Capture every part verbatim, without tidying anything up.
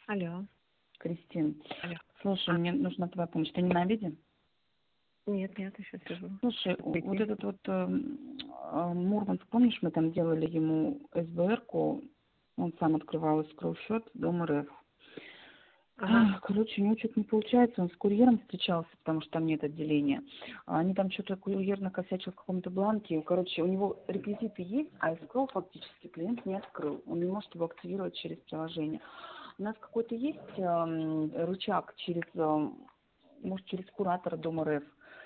Алло. Кристин, Алло. слушай, А, мне нужна твоя помощь. Ты не на обеде? нет, нет, еще сижу. Слушай, у- вот Прикинь. этот вот э, э, Мурманск, помнишь, мы там делали ему эс бэ эр-ку, он сам открывал escrow-счет, Дом эр эф. Ага. Ах, Короче, у него что-то не получается, он с курьером встречался, потому что там нет отделения. А Они там что-то курьер накосячил в каком-то бланке. Короче, у него реквизиты есть, а escrow фактически клиент не открыл. Он не может его активировать через приложение. У нас какой-то есть эм, рычаг через, эм, может, через куратора Дома эр эф.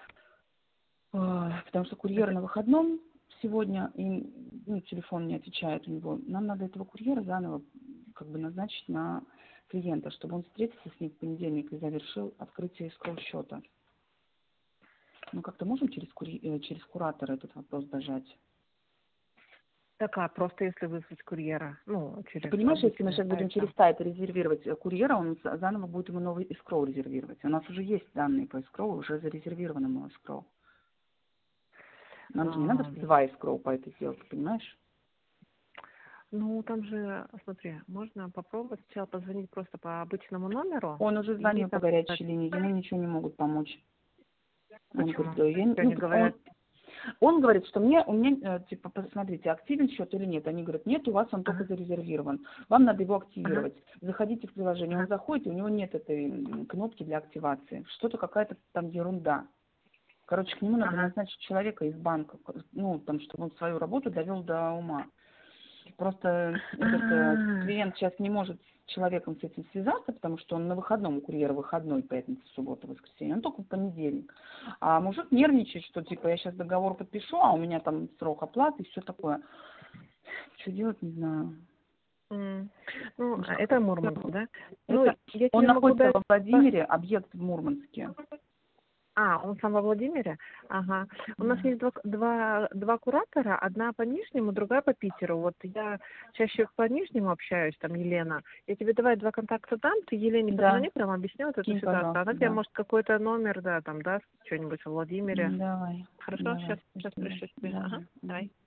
А, Потому что курьер Это, на выходном сегодня, и ну, телефон не отвечает у него. Нам надо этого курьера заново как бы назначить на клиента, чтобы он встретился с ним в понедельник и завершил открытие escrow счета. Ну, как-то можем через, кури... э, через куратора этот вопрос дожать? так, а просто если вызвать курьера, ну, Ты через понимаешь, если мы обычный сейчас будем сайт через там. сайт резервировать э, курьера, он за- заново будет ему новый escrow резервировать. У нас уже есть данные по escrow, уже зарезервировано мой escrow. Нам же не надо А, два escrow по этой сделке, понимаешь? ну, там же, смотри, можно попробовать сначала позвонить просто по обычному номеру Он уже и звонил по там сказать, горячей линии, ему ничего не могут помочь. Он говорит, почему. да, я, не- Что ну, они пот- он, говорят? он говорит, что мне, у меня, э, типа, посмотрите, активен счет или нет. Они говорят, нет, у вас он только Ага, зарезервирован. Вам надо его ага, активировать. Заходите в приложение, он ага, заходит, и у него нет этой м, кнопки для активации. Что-то какая-то там ерунда. Короче, к нему надо ага. назначить человека из банка, ну, там, чтобы он свою работу довел до ума. Просто этот э, А, клиент сейчас не может с человеком с этим связаться, потому что он на выходном, у курьера выходной, пятница, суббота, воскресенье, он только в понедельник. А мужик нервничает, что типа я сейчас договор подпишу, а у меня там срок оплаты и все такое. Что делать, не знаю. м. Ну, Может, а как-то это Мурманск, сделать? да? Ну, Это я он тебе могу находится дать... во Владимире, объект в Мурманске. А, он сам во Владимире? Ага. У нас Да. есть два, два, два куратора, одна по Нижнему, другая по Питеру. Вот я чаще по Нижнему общаюсь, там Елена. Я тебе давай два контакта дам, ты Елене Да, позвони, прям объясни вот эту кинь, ситуацию. пожалуйста, Она тебе, да. может, какой-то номер, да, там даст, что-нибудь во Владимире. Давай, Хорошо, давай, сейчас, сейчас спасибо. пришлю тебе. Ага, Давай. давай. Мгм.